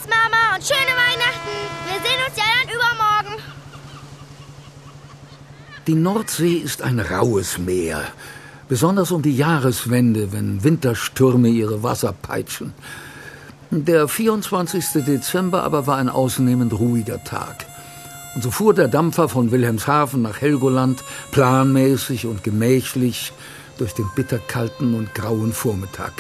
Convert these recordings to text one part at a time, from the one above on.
Mama, und schöne Weihnachten. Wir sehen uns ja dann übermorgen. Die Nordsee ist ein raues Meer. Besonders um die Jahreswende, wenn Winterstürme ihre Wasser peitschen. Der 24. Dezember aber war ein ausnehmend ruhiger Tag. Und so fuhr der Dampfer von Wilhelmshaven nach Helgoland planmäßig und gemächlich durch den bitterkalten und grauen Vormittag.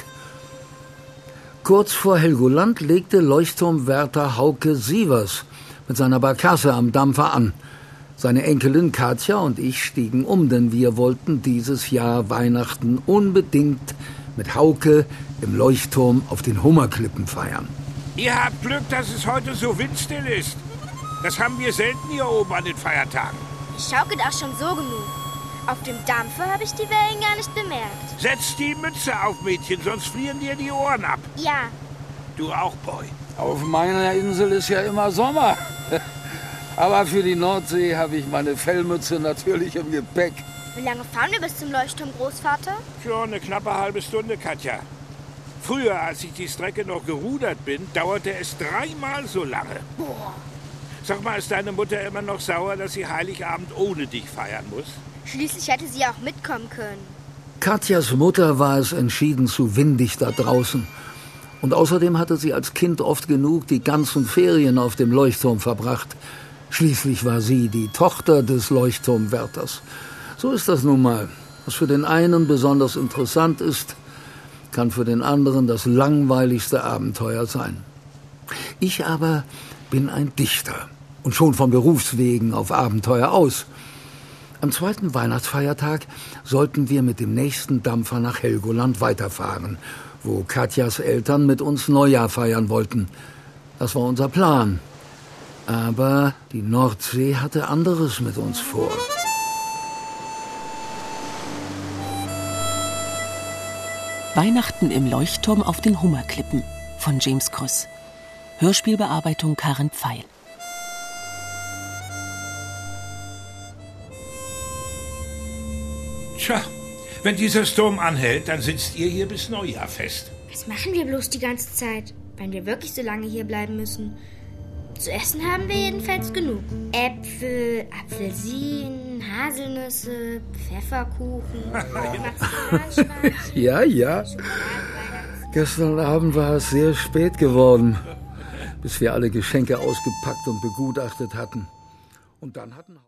Kurz vor Helgoland legte Leuchtturmwärter Hauke Sievers mit seiner Barkasse am Dampfer an. Seine Enkelin Katja und ich stiegen um, denn wir wollten dieses Jahr Weihnachten unbedingt mit Hauke im Leuchtturm auf den Hummerklippen feiern. Ihr habt Glück, dass es heute so windstill ist. Das haben wir selten hier oben an den Feiertagen. Ich schaukelt auch schon so genug. Auf dem Dampfer habe ich die Wellen gar nicht bemerkt. Setz die Mütze auf, Mädchen, sonst frieren dir die Ohren ab. Ja. Du auch, Boy. Auf meiner Insel ist ja immer Sommer. Aber für die Nordsee habe ich meine Fellmütze natürlich im Gepäck. Wie lange fahren wir bis zum Leuchtturm, Großvater? Schon eine knappe halbe Stunde, Katja. Früher, als ich die Strecke noch gerudert bin, dauerte es 3-mal so lange. Boah. Sag mal, ist deine Mutter immer noch sauer, dass sie Heiligabend ohne dich feiern muss? Schließlich hätte sie auch mitkommen können. Katjas Mutter war es entschieden zu windig da draußen. Und außerdem hatte sie als Kind oft genug die ganzen Ferien auf dem Leuchtturm verbracht. Schließlich war sie die Tochter des Leuchtturmwärters. So ist das nun mal. Was für den einen besonders interessant ist, kann für den anderen das langweiligste Abenteuer sein. Ich aber bin ein Dichter und schon von Berufswegen auf Abenteuer aus. Am zweiten Weihnachtsfeiertag sollten wir mit dem nächsten Dampfer nach Helgoland weiterfahren, wo Katjas Eltern mit uns Neujahr feiern wollten. Das war unser Plan. Aber die Nordsee hatte anderes mit uns vor. Weihnachten im Leuchtturm auf den Hummerklippen von James Krüss. Hörspielbearbeitung Karin Pfeil. Tja, wenn dieser Sturm anhält, dann sitzt ihr hier bis Neujahr fest. Was machen wir bloß die ganze Zeit, wenn wir wirklich so lange hier bleiben müssen? Zu essen haben wir jedenfalls genug. Äpfel, Apfelsinen, Haselnüsse, Pfefferkuchen, Marzipanschnecken. Ja. Gestern Abend war es sehr spät geworden, bis wir alle Geschenke ausgepackt und begutachtet hatten. Und dann hatten